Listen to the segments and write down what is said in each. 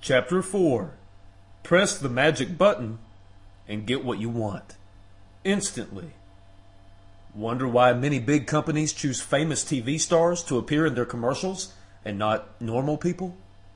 Chapter 4. Press the magic button and get what you want. Instantly. Wonder why many big companies choose famous TV stars to appear in their commercials and not normal people?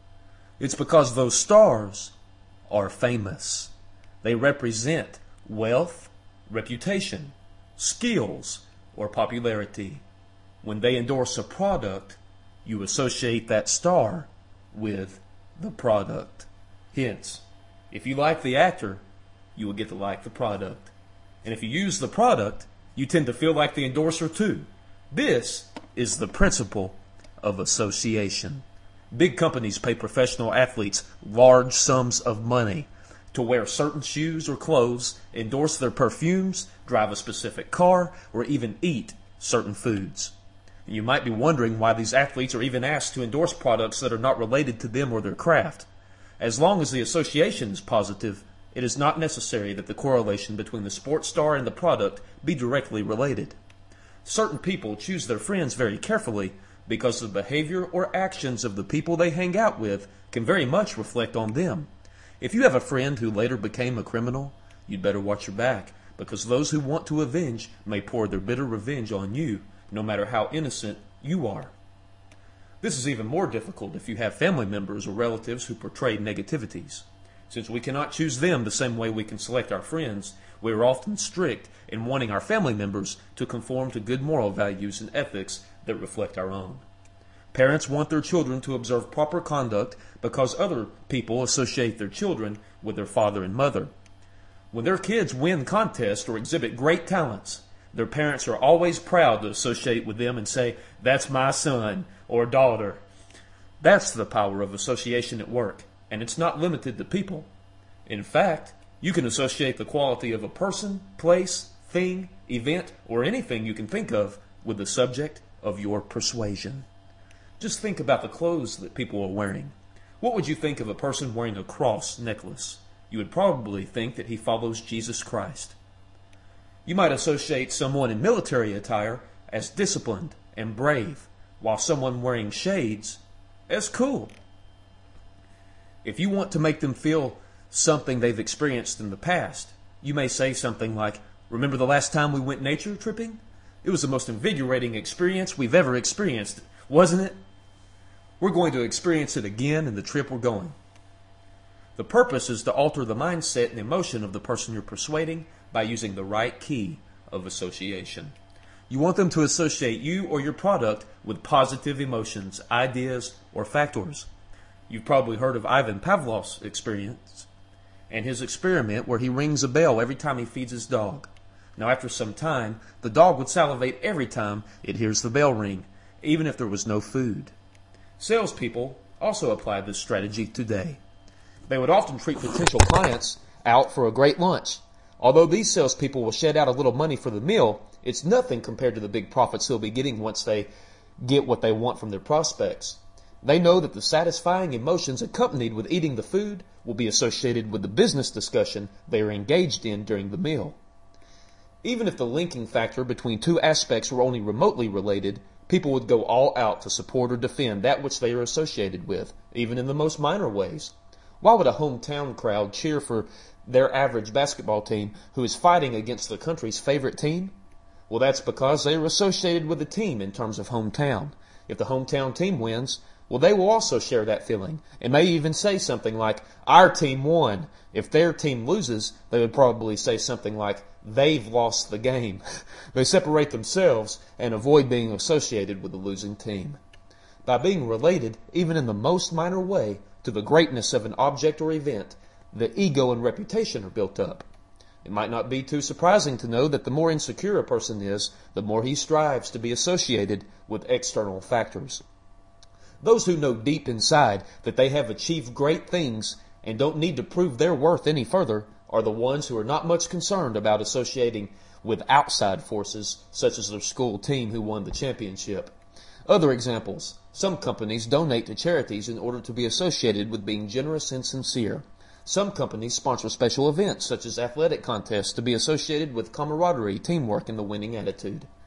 It's because those stars are famous. They represent wealth, reputation, skills, or popularity. When they endorse a product, you associate that star with the product. Hence, if you like the actor, you will get to like the product. And if you use the product, you tend to feel like the endorser too. This is the principle of association. Big companies pay professional athletes large sums of money to wear certain shoes or clothes, endorse their perfumes, drive a specific car, or even eat certain foods. You might be wondering why these athletes are even asked to endorse products that are not related to them or their craft. As long as the association is positive, it is not necessary that the correlation between the sports star and the product be directly related. Certain people choose their friends very carefully because the behavior or actions of the people they hang out with can very much reflect on them. If you have a friend who later became a criminal, you'd better watch your back, because those who want to avenge may pour their bitter revenge on you, no matter how innocent you are. This is even more difficult if you have family members or relatives who portray negativities. Since we cannot choose them the same way we can select our friends, we are often strict in wanting our family members to conform to good moral values and ethics that reflect our own. Parents want their children to observe proper conduct because other people associate their children with their father and mother. When their kids win contests or exhibit great talents, their parents are always proud to associate with them and say, "That's my son or daughter." That's the power of association at work, and it's not limited to people. In fact, you can associate the quality of a person, place, thing, event, or anything you can think of with the subject of your persuasion. Just think about the clothes that people are wearing. What would you think of a person wearing a cross necklace? You would probably think that he follows Jesus Christ. You might associate someone in military attire as disciplined and brave, while someone wearing shades as cool. If you want to make them feel something they've experienced in the past, you may say something like, "Remember the last time we went nature tripping? It was the most invigorating experience we've ever experienced, wasn't it? We're going to experience it again in the trip we're going." The purpose is to alter the mindset and emotion of the person you're persuading by using the right key of association. You want them to associate you or your product with positive emotions, ideas, or factors. You've probably heard of Ivan Pavlov's experience and his experiment where he rings a bell every time he feeds his dog. Now, after some time, the dog would salivate every time it hears the bell ring, even if there was no food. Salespeople also apply this strategy today. They would often treat potential clients out for a great lunch. Although these salespeople will shed out a little money for the meal, it's nothing compared to the big profits they'll be getting once they get what they want from their prospects. They know that the satisfying emotions accompanied with eating the food will be associated with the business discussion they are engaged in during the meal. Even if the linking factor between two aspects were only remotely related, people would go all out to support or defend that which they are associated with, even in the most minor ways. Why would a hometown crowd cheer for their average basketball team who is fighting against the country's favorite team? Well, that's because they are associated with the team in terms of hometown. If the hometown team wins, well, they will also share that feeling and may even say something like, "Our team won." If their team loses, they would probably say something like, "They've lost the game." They separate themselves and avoid being associated with the losing team. By being related, even in the most minor way, to the greatness of an object or event, the ego and reputation are built up. It might not be too surprising to know that the more insecure a person is, the more he strives to be associated with external factors. Those who know deep inside that they have achieved great things and don't need to prove their worth any further are the ones who are not much concerned about associating with outside forces, such as their school team who won the championship. Other examples. Some companies donate to charities in order to be associated with being generous and sincere. Some companies sponsor special events, such as athletic contests, to be associated with camaraderie, teamwork, and the winning attitude.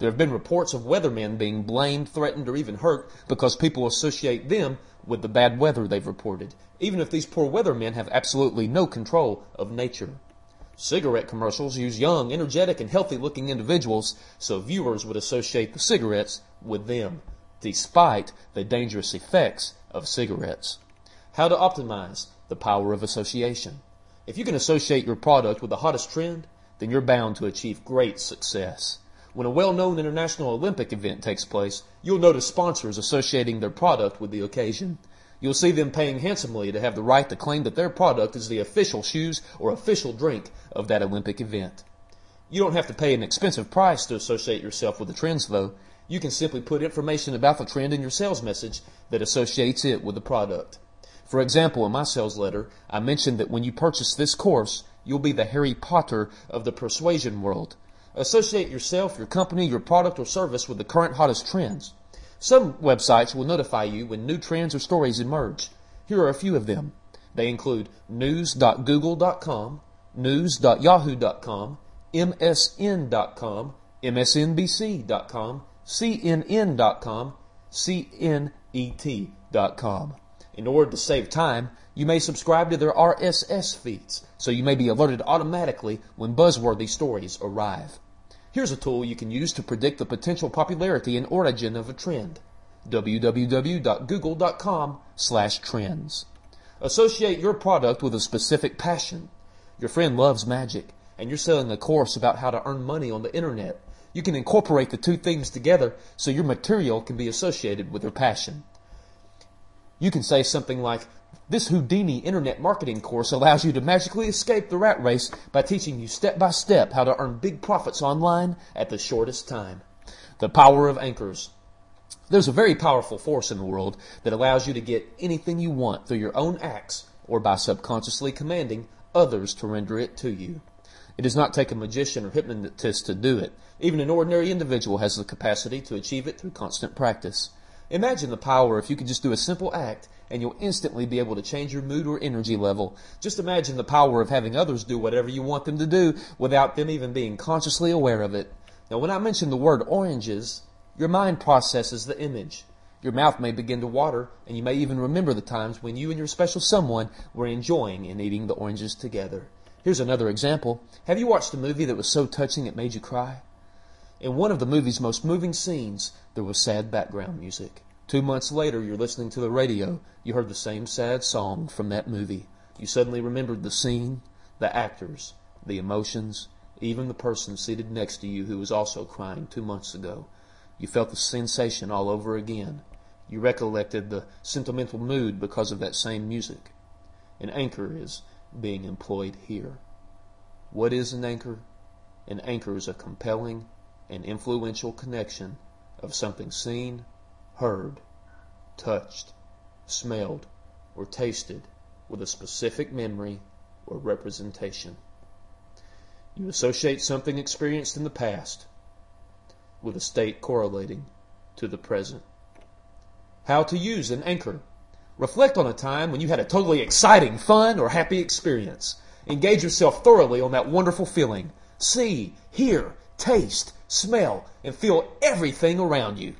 There have been reports of weathermen being blamed, threatened, or even hurt because people associate them with the bad weather they've reported, even if these poor weathermen have absolutely no control of nature. Cigarette commercials use young, energetic, and healthy-looking individuals, so viewers would associate the cigarettes with them, despite the dangerous effects of cigarettes. How to optimize the power of association. If you can associate your product with the hottest trend, then you're bound to achieve great success. When a well-known international Olympic event takes place, you'll notice sponsors associating their product with the occasion. You'll see them paying handsomely to have the right to claim that their product is the official shoes or official drink of that Olympic event. You don't have to pay an expensive price to associate yourself with the trends, though. You can simply put information about the trend in your sales message that associates it with the product. For example, in my sales letter, I mentioned that when you purchase this course, you'll be the Harry Potter of the persuasion world. Associate yourself, your company, your product, or service with the current hottest trends. Some websites will notify you when new trends or stories emerge. Here are a few of them. They include news.google.com, news.yahoo.com, msn.com, msnbc.com, cnn.com, cnet.com. In order to save time, you may subscribe to their RSS feeds, so you may be alerted automatically when buzzworthy stories arrive. Here's a tool you can use to predict the potential popularity and origin of a trend. www.google.com/trends. Associate your product with a specific passion. Your friend loves magic, and you're selling a course about how to earn money on the internet. You can incorporate the two things together so your material can be associated with their passion. You can say something like, "This Houdini internet marketing course allows you to magically escape the rat race by teaching you step by step how to earn big profits online at the shortest time." The power of anchors. There's a very powerful force in the world that allows you to get anything you want through your own acts or by subconsciously commanding others to render it to you. It does not take a magician or hypnotist to do it. Even an ordinary individual has the capacity to achieve it through constant practice. Imagine the power if you could just do a simple act and you'll instantly be able to change your mood or energy level. Just imagine the power of having others do whatever you want them to do without them even being consciously aware of it. Now, when I mention the word oranges, your mind processes the image. Your mouth may begin to water, and you may even remember the times when you and your special someone were enjoying and eating the oranges together. Here's another example. Have you watched a movie that was so touching it made you cry? In one of the movie's most moving scenes, there was sad background music. 2 months later, you're listening to the radio. You heard the same sad song from that movie. You suddenly remembered the scene, the actors, the emotions, even the person seated next to you who was also crying 2 months ago. You felt the sensation all over again. You recollected the sentimental mood because of that same music. An anchor is being employed here. What is an anchor? An anchor is a compelling and influential connection of something seen, heard, touched, smelled, or tasted with a specific memory or representation. You associate something experienced in the past with a state correlating to the present. How to use an anchor. Reflect on a time when you had a totally exciting, fun, or happy experience. Engage yourself thoroughly on that wonderful feeling. See, hear, taste, smell, and feel everything around you.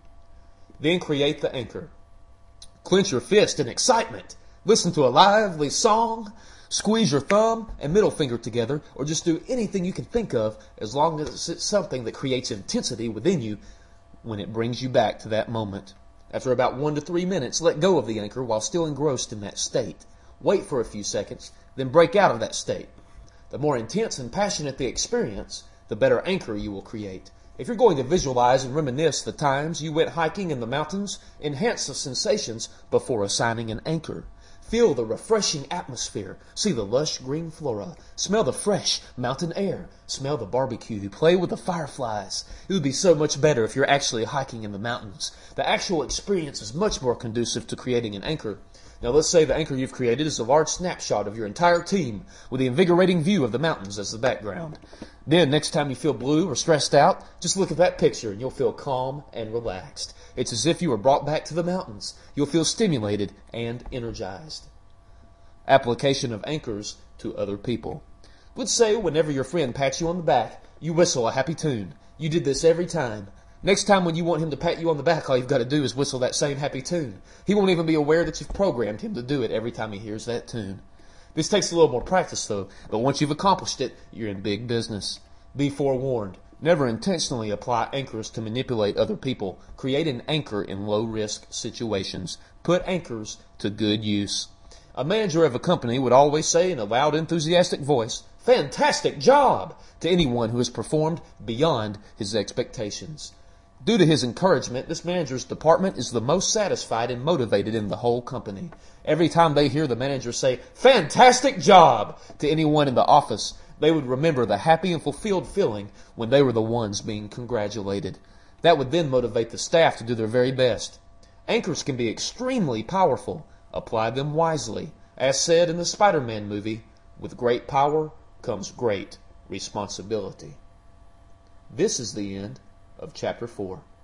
Then create the anchor. Clench your fist in excitement. Listen to a lively song. Squeeze your thumb and middle finger together, or just do anything you can think of as long as it's something that creates intensity within you when it brings you back to that moment. After about 1 to 3 minutes, let go of the anchor while still engrossed in that state. Wait for a few seconds, then break out of that state. The more intense and passionate the experience, the better anchor you will create. If you're going to visualize and reminisce the times you went hiking in the mountains, enhance the sensations before assigning an anchor. Feel the refreshing atmosphere. See the lush green flora. Smell the fresh mountain air. Smell the barbecue. Play with the fireflies. It would be so much better if you're actually hiking in the mountains. The actual experience is much more conducive to creating an anchor. Now let's say the anchor you've created is a large snapshot of your entire team with the invigorating view of the mountains as the background. Then next time you feel blue or stressed out, just look at that picture and you'll feel calm and relaxed. It's as if you were brought back to the mountains. You'll feel stimulated and energized. Application of anchors to other people. Let's say whenever your friend pats you on the back, you whistle a happy tune. You did this every time. Next time when you want him to pat you on the back, all you've got to do is whistle that same happy tune. He won't even be aware that you've programmed him to do it every time he hears that tune. This takes a little more practice, though, but once you've accomplished it, you're in big business. Be forewarned. Never intentionally apply anchors to manipulate other people. Create an anchor in low-risk situations. Put anchors to good use. A manager of a company would always say in a loud, enthusiastic voice, "Fantastic job!" to anyone who has performed beyond his expectations. Due to his encouragement, this manager's department is the most satisfied and motivated in the whole company. Every time they hear the manager say, "Fantastic job!" to anyone in the office, they would remember the happy and fulfilled feeling when they were the ones being congratulated. That would then motivate the staff to do their very best. Anchors can be extremely powerful. Apply them wisely. As said in the Spider-Man movie, with great power comes great responsibility. This is the end of Chapter 4.